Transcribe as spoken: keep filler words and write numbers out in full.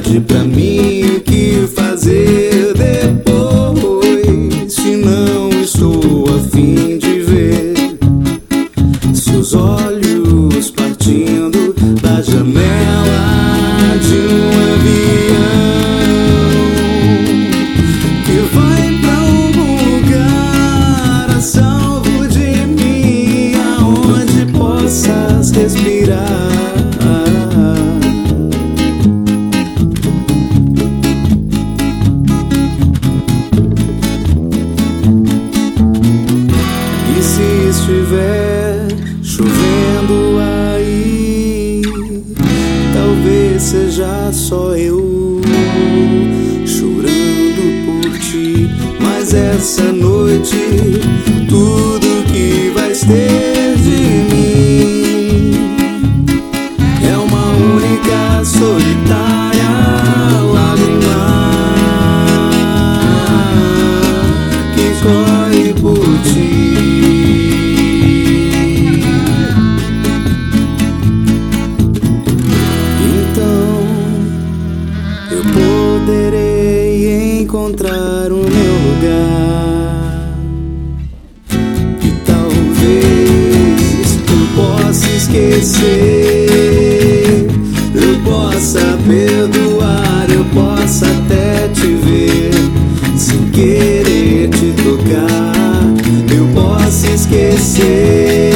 tarde pra mim o que fazer depois, se não estou a fim de ver seus olhos partindo da janela de um avião que vai pra algum lugar a salvo de mim, aonde possas respirar. E se estiver chovendo aí, talvez seja só eu chorando por ti. Mas essa noite tudo que vais ter de mim é uma única solitária lágrima que corre por ti. Eu poderei encontrar o meu lugar e talvez eu possa esquecer, eu possa perdoar, eu possa até te ver sem querer te tocar, eu possa esquecer.